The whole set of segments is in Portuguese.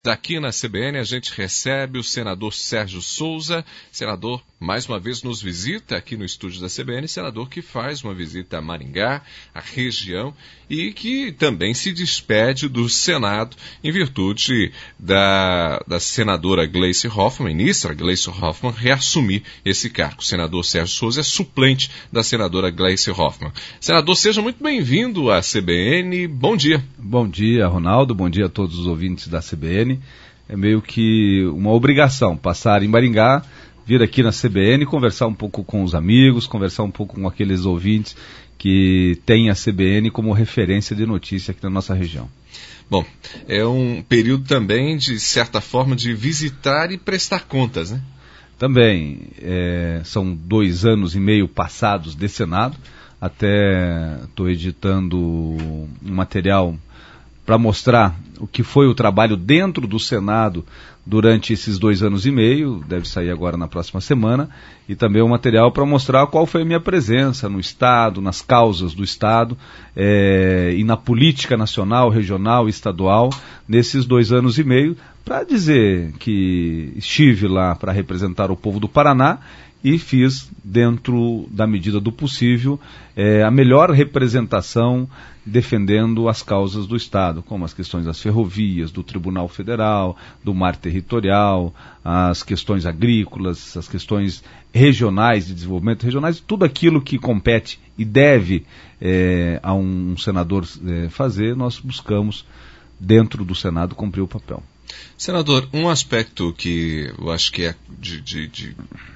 Daqui na CBN a gente recebe o senador Sérgio Souza, senador mais uma vez nos visita aqui no estúdio da CBN, senador que faz uma visita a Maringá, a região, e que também se despede do Senado em virtude da senadora Gleice Hoffmann, ministra Gleice Hoffmann, reassumir esse cargo. O senador Sérgio Souza é suplente da senadora Gleice Hoffmann. Senador, seja muito bem-vindo à CBN. Bom dia. Bom dia, Ronaldo. Bom dia a todos os ouvintes da CBN. É meio que uma obrigação passar em Maringá, vir aqui na CBN, conversar um pouco com os amigos, conversar um pouco com aqueles ouvintes que têm a CBN como referência de notícia aqui na nossa região. Bom, é um período também, de certa forma, de visitar e prestar contas, né? Também, são 2 anos e meio passados de Senado, até estou editando um material para mostrar o que foi o trabalho dentro do Senado durante esses 2 anos e meio, deve sair agora na próxima semana, e também um material para mostrar qual foi a minha presença no Estado, nas causas do Estado e na política nacional, regional e estadual nesses 2 anos e meio, para dizer que estive lá para representar o povo do Paraná e fiz, dentro da medida do possível, a melhor representação defendendo as causas do Estado, como as questões das ferrovias, do Tribunal Federal, do mar territorial, as questões agrícolas, as questões regionais, de desenvolvimento regionais, tudo aquilo que compete e deve a um senador fazer, nós buscamos, dentro do Senado, cumprir o papel. Senador, um aspecto que eu acho que é de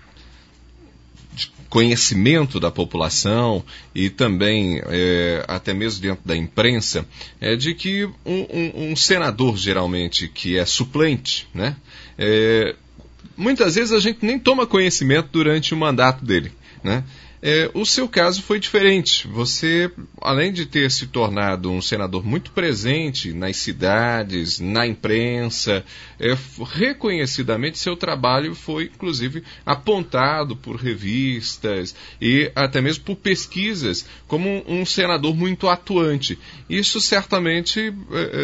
conhecimento da população e também até mesmo dentro da imprensa, é de que um senador, geralmente, que é suplente, né, muitas vezes a gente nem toma conhecimento durante o mandato dele, né? O seu caso foi diferente. Você, além de ter se tornado um senador muito presente nas cidades, na imprensa, reconhecidamente seu trabalho foi, inclusive, apontado por revistas e até mesmo por pesquisas como um senador muito atuante. Isso certamente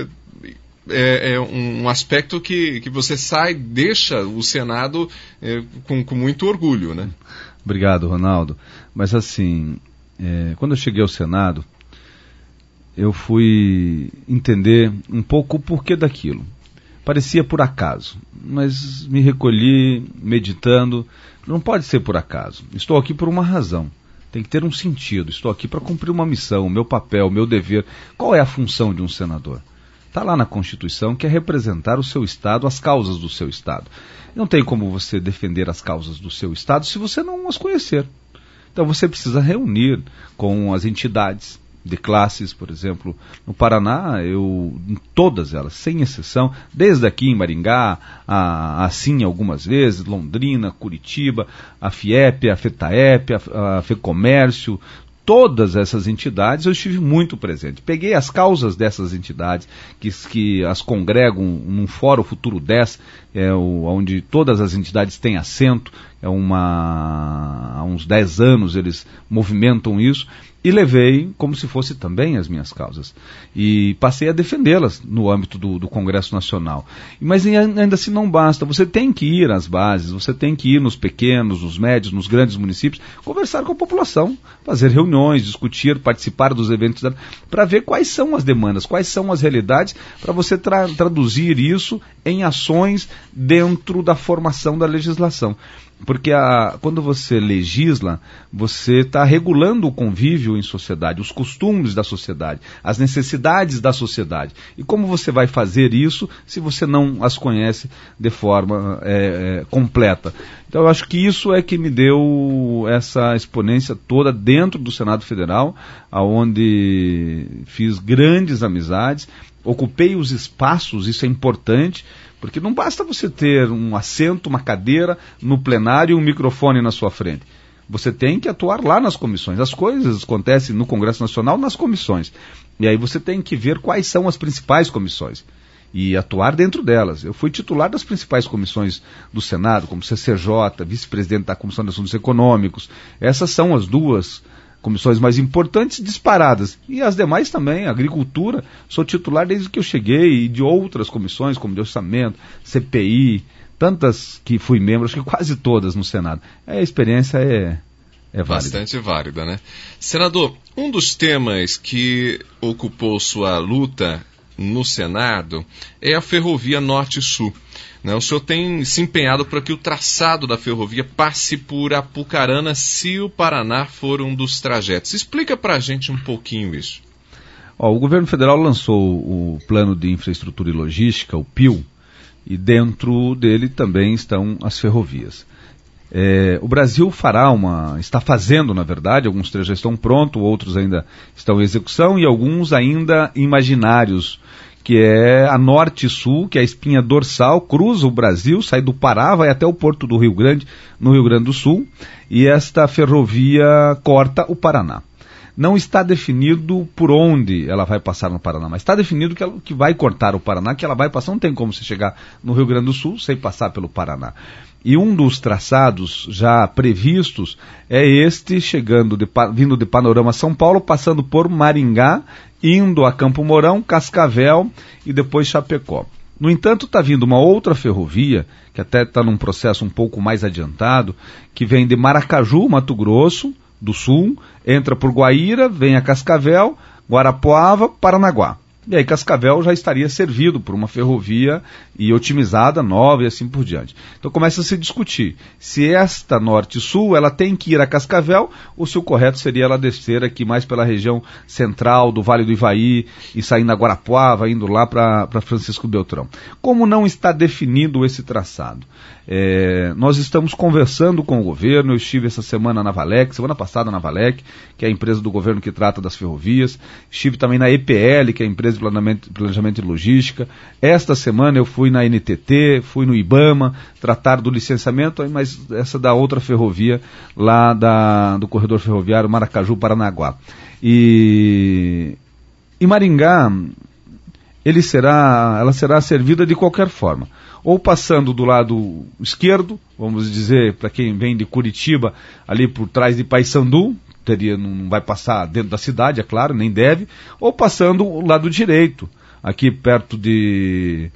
é um aspecto que você deixa o Senado com muito orgulho, né? Obrigado, Ronaldo. Mas assim, quando eu cheguei ao Senado, eu fui entender um pouco o porquê daquilo. Parecia por acaso, mas me recolhi meditando. Não pode ser por acaso. Estou aqui por uma razão. Tem que ter um sentido. Estou aqui para cumprir uma missão, o meu papel, o meu dever. Qual é a função de um senador? Está lá na Constituição, que é representar o seu Estado, as causas do seu Estado. Não tem como você defender as causas do seu Estado se você não as conhecer. Então você precisa reunir com as entidades de classes, por exemplo, no Paraná, todas elas, sem exceção, desde aqui em Maringá, assim algumas vezes, Londrina, Curitiba, a FIEP, a FETAEP, a FEComércio, todas essas entidades eu estive muito presente. Peguei as causas dessas entidades, que as congregam num fórum Futuro 10, onde todas as entidades têm assento, há uns 10 anos eles movimentam isso, e levei como se fosse também as minhas causas. E passei a defendê-las no âmbito do Congresso Nacional. Mas ainda assim não basta, você tem que ir às bases, você tem que ir nos pequenos, nos médios, nos grandes municípios, conversar com a população, fazer reuniões, discutir, participar dos eventos, para ver quais são as demandas, quais são as realidades, para você traduzir isso em ações dentro da formação da legislação. Porque quando você legisla, você está regulando o convívio em sociedade, os costumes da sociedade, as necessidades da sociedade. E como você vai fazer isso se você não as conhece de forma completa? Então eu acho que isso é que me deu essa exponência toda dentro do Senado Federal, onde fiz grandes amizades, ocupei os espaços, isso é importante, porque não basta você ter um assento, uma cadeira no plenário e um microfone na sua frente. Você tem que atuar lá nas comissões. As coisas acontecem no Congresso Nacional nas comissões. E aí você tem que ver quais são as principais comissões e atuar dentro delas. Eu fui titular das principais comissões do Senado, como CCJ, vice-presidente da Comissão de Assuntos Econômicos. Essas são as duas comissões mais importantes disparadas. E as demais também, agricultura, sou titular desde que eu cheguei, e de outras comissões, como de orçamento, CPI, tantas que fui membro, acho que quase todas no Senado. A experiência é válida. Bastante válida, né? Senador, um dos temas que ocupou sua luta no Senado é a ferrovia Norte-Sul. O senhor tem se empenhado para que o traçado da ferrovia passe por Apucarana, se o Paraná for um dos trajetos. Explica para a gente um pouquinho isso. O governo federal lançou o Plano de Infraestrutura e Logística, o PIL, e dentro dele também estão as ferrovias. O Brasil está fazendo, na verdade, alguns trechos já estão prontos, outros ainda estão em execução e alguns ainda imaginários, que é a Norte-Sul, que é a espinha dorsal, cruza o Brasil, sai do Pará, vai até o Porto do Rio Grande, no Rio Grande do Sul, e esta ferrovia corta o Paraná. Não está definido por onde ela vai passar no Paraná, mas está definido que vai cortar o Paraná, que ela vai passar, não tem como você chegar no Rio Grande do Sul sem passar pelo Paraná. E um dos traçados já previstos é este, vindo de Panorama São Paulo, passando por Maringá, indo a Campo Mourão, Cascavel e depois Chapecó. No entanto, está vindo uma outra ferrovia, que até está num processo um pouco mais adiantado, que vem de Maracaju, Mato Grosso do Sul, entra por Guaíra, vem a Cascavel, Guarapuava, Paranaguá. E aí Cascavel já estaria servido por uma ferrovia e otimizada, nova e assim por diante. Então começa a se discutir se esta Norte-Sul ela tem que ir a Cascavel ou se o correto seria ela descer aqui mais pela região central do Vale do Ivaí e saindo a Guarapuava, indo lá para Francisco Beltrão. Como não está definido esse traçado? Nós estamos conversando com o governo. Eu estive essa semana na Valec, semana passada na Valec, que é a empresa do governo que trata das ferrovias. Estive também na EPL, que é a empresa de planejamento e logística. Esta semana eu fui na NTT, fui no IBAMA, tratar do licenciamento, mas essa da outra ferrovia, lá do corredor ferroviário Maracaju-Paranaguá. E Maringá, ela será servida de qualquer forma. Ou passando do lado esquerdo, vamos dizer, para quem vem de Curitiba, ali por trás de Paissandu, não vai passar dentro da cidade, é claro, nem deve, ou passando o lado direito, aqui perto de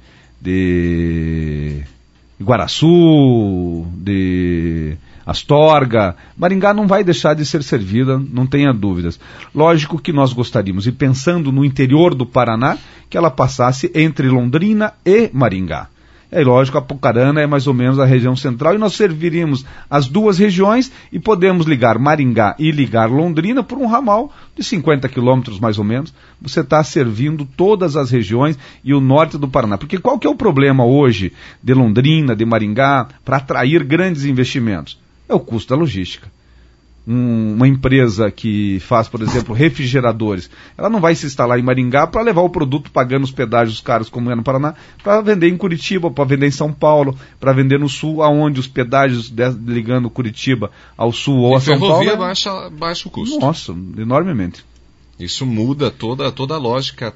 Iguaraçu, de Astorga. Maringá não vai deixar de ser servida, não tenha dúvidas. Lógico que nós gostaríamos, e pensando no interior do Paraná, que ela passasse entre Londrina e Maringá. Lógico, Apucarana é mais ou menos a região central e nós serviríamos as duas regiões e podemos ligar Maringá e ligar Londrina por um ramal de 50 quilômetros mais ou menos. Você está servindo todas as regiões e o norte do Paraná. Porque qual que é o problema hoje de Londrina, de Maringá, para atrair grandes investimentos? É o custo da logística. Uma empresa que faz, por exemplo, refrigeradores, ela não vai se instalar em Maringá para levar o produto pagando os pedágios caros como é no Paraná, para vender em Curitiba, para vender em São Paulo, para vender no Sul, aonde os pedágios ligando Curitiba ao Sul ou a São Paulo... ferrovia baixa o custo. Nossa, enormemente. Isso muda toda a lógica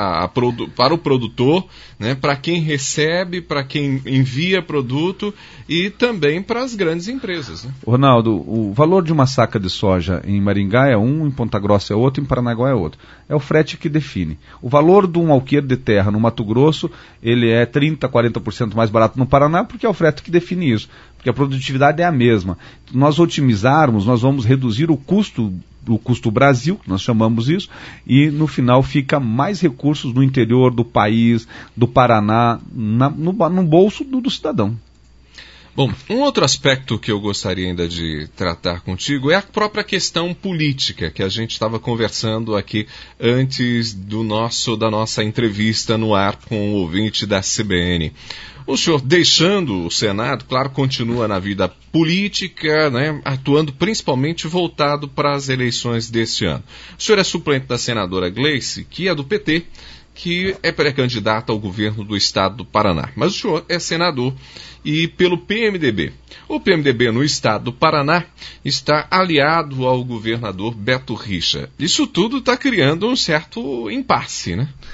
para o produtor, né, para quem recebe, para quem envia produto e também para as grandes empresas. Né? Ronaldo, o valor de uma saca de soja em Maringá é um, em Ponta Grossa é outro, em Paranaguá é outro. É o frete que define. O valor de um alqueire de terra no Mato Grosso, ele é 30%, 40% mais barato no Paraná, porque é o frete que define isso. Porque a produtividade é a mesma. Se nós otimizarmos, nós vamos reduzir o custo Brasil, nós chamamos isso, e no final fica mais recursos no interior do país, do Paraná, no bolso do cidadão. Bom, um outro aspecto que eu gostaria ainda de tratar contigo é a própria questão política, que a gente estava conversando aqui antes da nossa entrevista no ar com o ouvinte da CBN. O senhor, deixando o Senado, claro, continua na vida política, né, atuando principalmente voltado para as eleições deste ano. O senhor é suplente da senadora Gleice, que é do PT, que é pré-candidata ao governo do estado do Paraná. Mas o senhor é senador e pelo PMDB. O PMDB no estado do Paraná está aliado ao governador Beto Richa. Isso tudo está criando um certo impasse, né?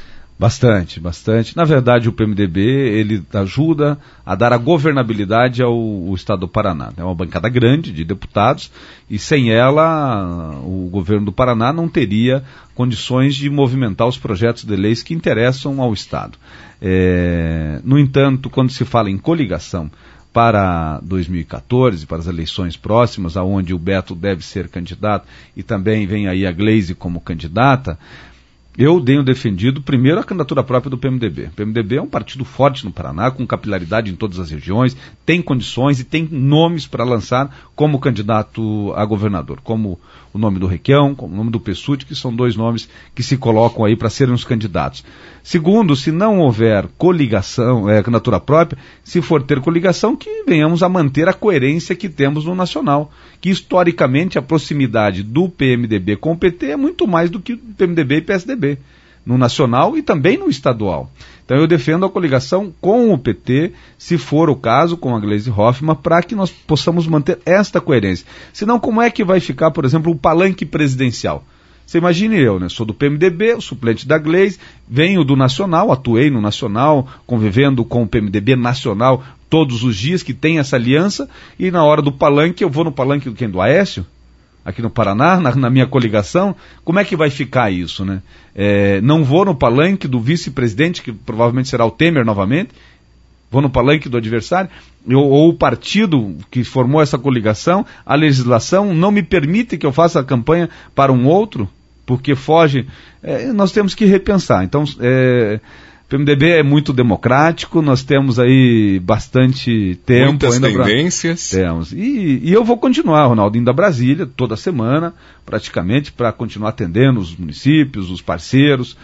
Bastante, bastante. Na verdade, o PMDB, ele ajuda a dar a governabilidade ao Estado do Paraná. É uma bancada grande de deputados e sem ela, o governo do Paraná não teria condições de movimentar os projetos de leis que interessam ao Estado. No entanto, quando se fala em coligação para 2014, para as eleições próximas, aonde o Beto deve ser candidato e também vem aí a Gleisi como candidata, eu tenho defendido primeiro a candidatura própria do PMDB. O PMDB é um partido forte no Paraná, com capilaridade em todas as regiões, tem condições e tem nomes para lançar como candidato a governador, como o nome do Requião, como o nome do Pessutti, que são dois nomes que se colocam aí para serem os candidatos. Segundo, se não houver coligação, candidatura própria, se for ter coligação, que venhamos a manter a coerência que temos no nacional, que historicamente a proximidade do PMDB com o PT é muito mais do que PMDB e PSDB, no nacional e também no estadual. Então eu defendo a coligação com o PT, se for o caso, com a Gleisi Hoffmann, para que nós possamos manter esta coerência. Senão, como é que vai ficar, por exemplo, o palanque presidencial? Você imagine eu, né? Sou do PMDB, o suplente da Gleisi, venho do Nacional, atuei no Nacional, convivendo com o PMDB nacional todos os dias, que tem essa aliança, e na hora do palanque, eu vou no palanque do quem? Do Aécio? Aqui no Paraná, na minha coligação, como é que vai ficar isso, né? Não vou no palanque do vice-presidente, que provavelmente será o Temer novamente, vou no palanque do adversário, ou o partido que formou essa coligação, a legislação não me permite que eu faça a campanha para um outro, porque foge. Nós temos que repensar. Então, o PMDB é muito democrático, nós temos aí bastante tempo. Muitas ainda tendências. Temos. E eu vou continuar, Ronaldo, indo a Brasília toda semana, praticamente, para continuar atendendo os municípios, os parceiros,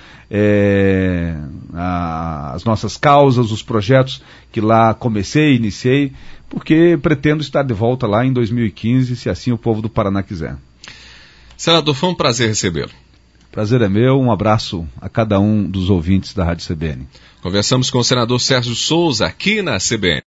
as nossas causas, os projetos que lá iniciei, porque pretendo estar de volta lá em 2015, se assim o povo do Paraná quiser. Senador, foi um prazer recebê-lo. Prazer é meu, um abraço a cada um dos ouvintes da Rádio CBN. Conversamos com o senador Sérgio Souza aqui na CBN.